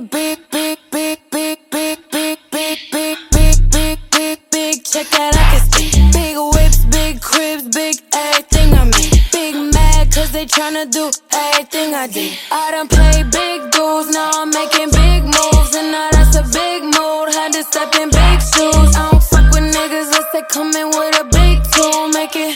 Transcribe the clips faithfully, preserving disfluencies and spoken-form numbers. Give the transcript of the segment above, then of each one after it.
a big, big, big, big, big, big, big, big, big, big, big, big check that I can spit. Big whips, big cribs, big everything I make. Big mad cause they tryna do everything I did. I done played big dudes, now I'm making big moves. And now that's a big mood, had to step in big shoes. I don't fuck with niggas unless they come in with a big tool. Make it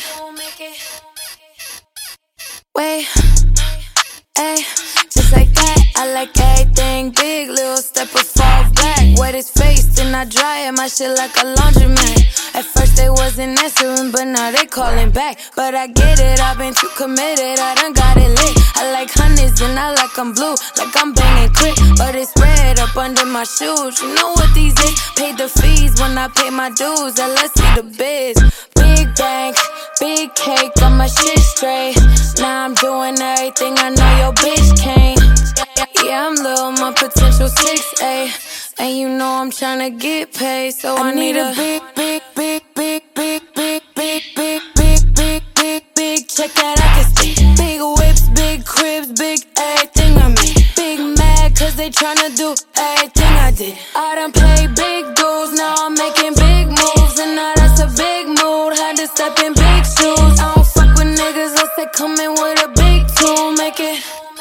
wait, ayy, just like that. I like everything big, little step or fall back. Wet his face, then I dry it, my shit like a laundromat. At first they wasn't answering, but now they calling back. But I get it, I've been too committed, I done got it lit. I like honeys and I like them blue, like I'm banging quick. But it's red up under my shoes, you know what these is. Paid the fees when I pay my dues, and let's see the biz. Big bank, big cake, got my shit straight. Now I'm doing everything, I know your bitch can't. Yeah, I'm Lil, my potential six A. And you know I'm tryna get paid, so I, I need a big, big, big, big, big, big, big, big, big, big, big, big check that I can spit. Big whips, big cribs, big everything I make. Big mad cause they tryna do everything I did. I done played big dudes, now I'm making big moves. And now that's a big mood, had to step in big shoes. I don't fuck with niggas unless they come in with a big tool. Make it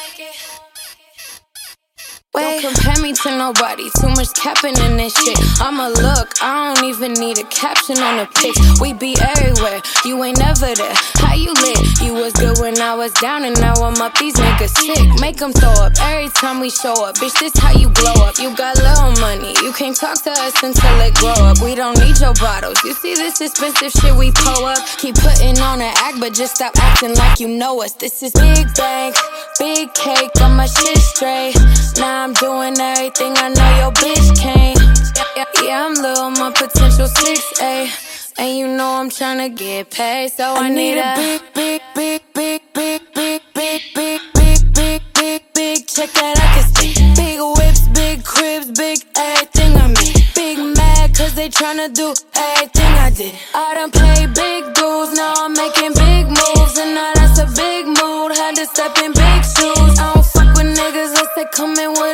wait. Don't compare me to nobody, too much capping in this shit. I'ma look, I don't even need a caption on the pics. We be everywhere, you ain't never there. How you lit? You was good when I was down and now I'm up, these niggas sick. Make them throw up every time we show up. Bitch, this how you glow up. You got little money, you can't talk to us until it grow up. We don't need your bottles, you see this expensive shit we pull up. Keep putting on an act, but just stop acting like you know us. This is big bank, big cake, got my shit straight. Now I'm doing everything, I know your bitch can't. Yeah, I'm Lil, my potential six A. And you know I'm tryna get paid, so I, I need a big, big, big, big, big, big, big, big, big, big, big, big check that I can spit. Big whips, big cribs, big everything I make. Big mad cause they tryna do everything I did. I done played big dudes, now I'm making big moves. And now that's a big mood, had to step in big shoes. I don't fuck with niggas unless they come in with